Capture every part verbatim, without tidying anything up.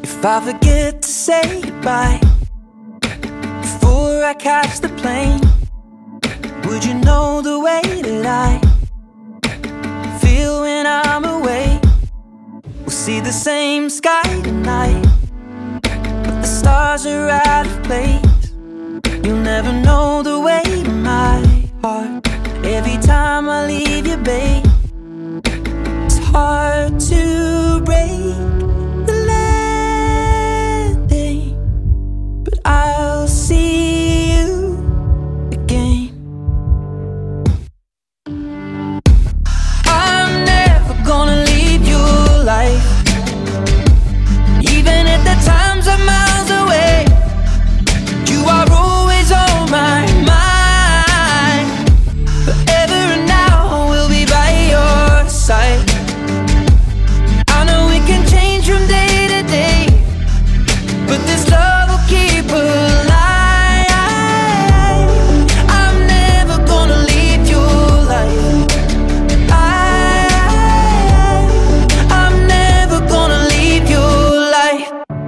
If I forget to say goodbye before I catch the plane, would you know the way that I feel when I'm away? We'll see the same sky tonight, but the stars are out of place. You'll never know the way to my heart every time I leave you, babe. It's hard to break the landing, but I'll see you again. I'm never gonna leave your life, even at the times I'm miles away. You are always on my mind, forever and now we'll be by your side. I know we can change from day to day, but this love will keep alive. I'm never gonna leave your life. I, I'm never gonna leave your life.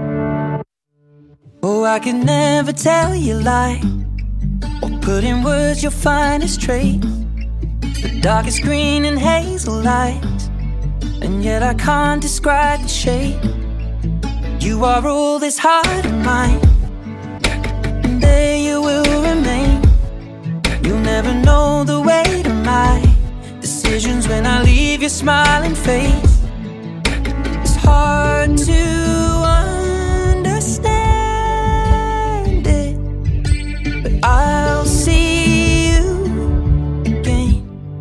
Oh, I can never tell you lie or put in words your finest trait, the darkest green and hazel lights, and yet I can't describe the shape. You are all this heart of mine, and there you will remain. You'll never know the weight of my decisions when I leave your smiling face. It's hard to understand it, but I'll see you again.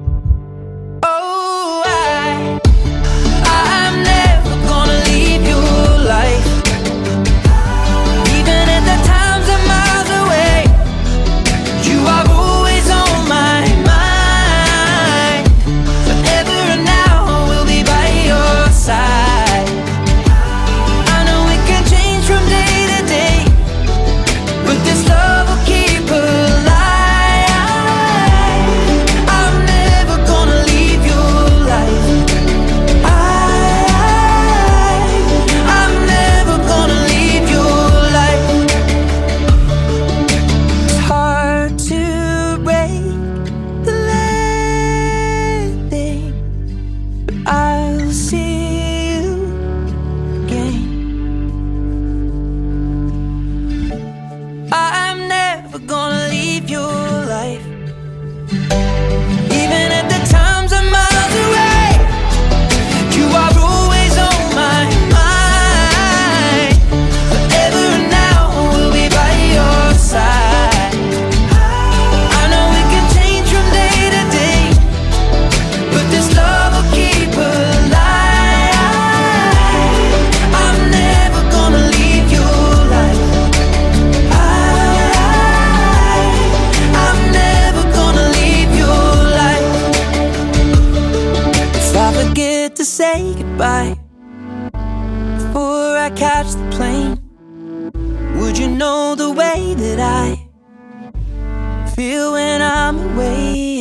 Oh, I, I'm never gonna leave your life, even at the times I'm miles away. You are always on my mind, forever and now we'll be by your side. I know we can change from day to day, but this love will keep alive. I'm never gonna leave your life. I, I'm never gonna leave your life. It's hard to break the landing, but I'll see you again. I'm never gonna leave your life, even at the times I'm miles away. You are always on my mind, forever and now we'll be by your side. I know we can change from day to day, but this love will keep alive. I'm never gonna leave your life. I, I'm never gonna leave your life. If I forget to say goodbye before I catch the plane, would you know the way that I feel when I'm away?